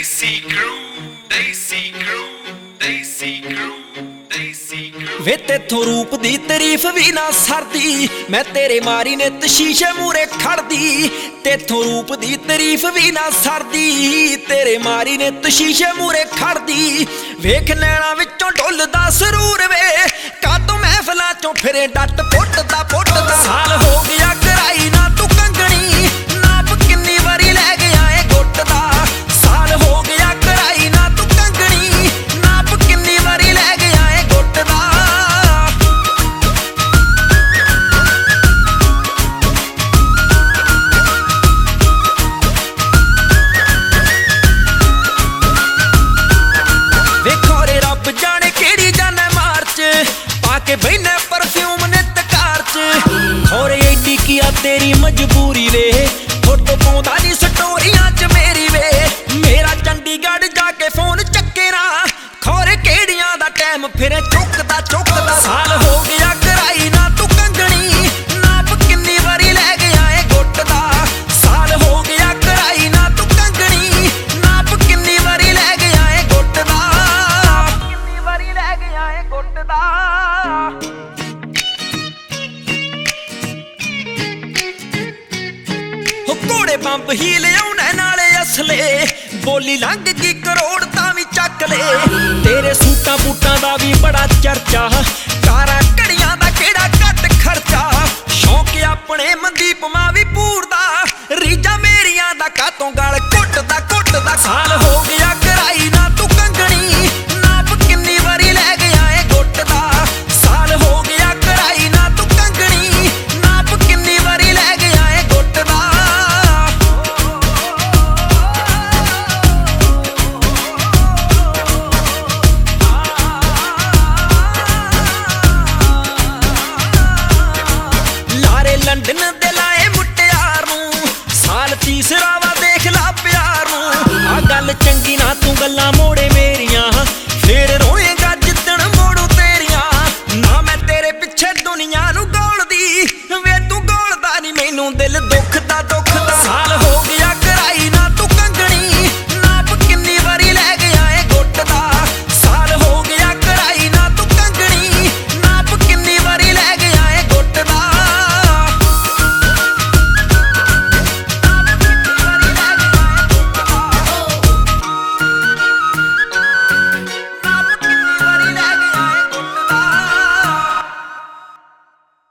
Desi Crew, Desi Crew, Desi Crew, Desi Crew। ਵੇ ਤੇਥੋਂ ਰੂਪ ਦੀ ਤਾਰੀਫ ਵੀ ਨਾ ਸਰਦੀ, ਮੈਂ ਤੇਰੇ ਮਾਰੀ ਨੇ ਸ਼ੀਸ਼ੇ ਮੂਰੇ ਖੜਦੀ। ਤੇਥੋਂ ਰੂਪ ਦੀ ਤਾਰੀਫ ਵੀ ਨਾ ਸਰਦੀ, ਤੇਰੇ ਮਾਰੀ ਨੇ ਸ਼ੀਸ਼ੇ ਮੂਰੇ ਖੜਦੀ। ਵੇਖ ਨੈਣਾ ਵਿੱਚੋਂ ਡੁੱਲਦਾ ਸਰੂਰ ਵੇ, ਕਾਤੋਂ ਮਹਿਫਲਾਂ ਚੋਂ ਫਿਰੇ ਡੱਟ ਪੁੱਟਦਾ ਪੁੱਟਦਾ। ਸਾਲ ਹੋ ਗਿਆ ਕਰਾਈ ਨਾ ਤੂੰ ਕੰਗਣੀ, ਨਾਪ ਕਿੰਨੀ ਵਾਰੀ ਲੈ ਗਿਆ ਏ ਗੁੱਟ ਦਾ। ਸਾਲ ਹੋ ਗਿਆ ਕਰਾਈ ਨਾ ਤੂੰ ਕੰਗਣੀ, ਨਾਪ ਕਿੰਨੀ ਵਾਰੀ ਲੈ ਗਿਆ ਏ ਗੁੱਟ ਦਾ। ਵੇਖੋ ਰੇ ਰੱਬ ਜਾਣੇ ਕਿਹੜੀ ਜਾਣੇ ਮਾਰਚ, ਪਾ ਕੇ ਬੈਨੇ ਪਰਫਿਊਮ ਨਿੱਤ ਕਾਰ ਚ। ਹੋਰੇ ਏਡੀ ਕੀ ਆ ਤੇਰੀ ਮਜਬੂਰੀ ਵੇ, ਫੋਟੋ ਪਾਉਂਦਾ ਨੀ ਸਟੋਰੀਆਂ ਚ ਮੇਰੀ ਵੇ। ਮੇਰਾ ਚੰਡੀਗੜ੍ਹ ਜਾ ਕੇ ਫੋਨ ਚੱਕੇ ਨਾ, ਖੋਰੇ ਕਿਹੜੀਆਂ ਦਾ ਟਾਈਮ ਫਿਰੇ ਚੁੱਕਦਾ ਚੁੱਕਦਾ। ਸਾਲ ਹੋ ਗਿਆ ਕਰਾਈ ਨਾ ਤੂੰ ਕੰਗਣੀ, ਨਾਪ ਕਿੰਨੀ ਵਾਰੀ ਲੈ ਗਿਆ ਏ ਗੁੱਟ ਦਾ। ਸਾਲ ਹੋ ਗਿਆ ਕਰਾਈ ਨਾ ਤੂੰ ਕੰਗਣੀ, ਨਾਪ ਕਿੰਨੀ ਵਾਰੀ ਲੈ ਗਿਆ ਏ ਗੁੱਟ ਦਾ। ਕਿੰਨੀ ਵਾਰੀ ਲੈ ਗਿਆ ਏ ਗੁੱਟ ਦਾ। ਘੋੜੇ ਬੰਬ ਹੀ ਲਿਆਉਣੇ ਨਾਲੇ ਅਸਲੇ, ਬੋਲੀ ਲੰਘ ਗਈ ਕਰੋੜ ਤਾਂ ਵੀ ਚੱਕ ਲੈ। ਤੇਰੇ ਸੂਟਾਂ ਬੂਟਾਂ ਦਾ ਵੀ ਬੜਾ ਚਰਚਾ, ਕਾਰਾਂ ਘੜੀਆਂ ਦਾ ਕਿਹੜਾ ਘੱਟ ਖਰਚਾ। ਸ਼ੌਂਕ ਆਪਣੇ ਮਨਦੀਪ ਮਾਂ ਵੀ ਪੂਰਦਾ, ਰੀਜਾਂ ਮੇਰੀਆਂ ਦਾ ਕਾਤੋਂ ਗਲ ਘੁੱਟਦਾ ਘੁੱਟਦਾ। ਸਾਲ ਹੋ ਗਿਆ ਕਰਾਈ ਨਾ ਤੂੰ ਕੰਗਣੀ, ਨਾਪ ਕਿੰਨੀ ਵਾਰੀ ਲੈ ਗਿਆ ਏ ਗੁੱਟ ਦਾ। ਸਾਲ ਹੋ ਗਿਆ ਕਰਾਈ ਨਾ ਤੂੰ ਕੰਗਣੀ, ਨਾਪ ਕਿੰਨੀ ਵਾਰੀ ਲੈ ਗਿਆ ਏ ਗੁੱਟ ਦਾ। ਲੰਡਨ ਦੇ ਲਾਏ ਮੁਟਿਆਰ ਨੂੰ, ਸਾਲ ਤੀਸਰਾ ਵਾ ਦੇਖ ਲਾ ਪਿਆਰ ਨੂੰ। ਆ ਗੱਲ ਚੰਗੀ ਨਾ ਤੂੰ ਗੱਲਾਂ ਮੋੜੇ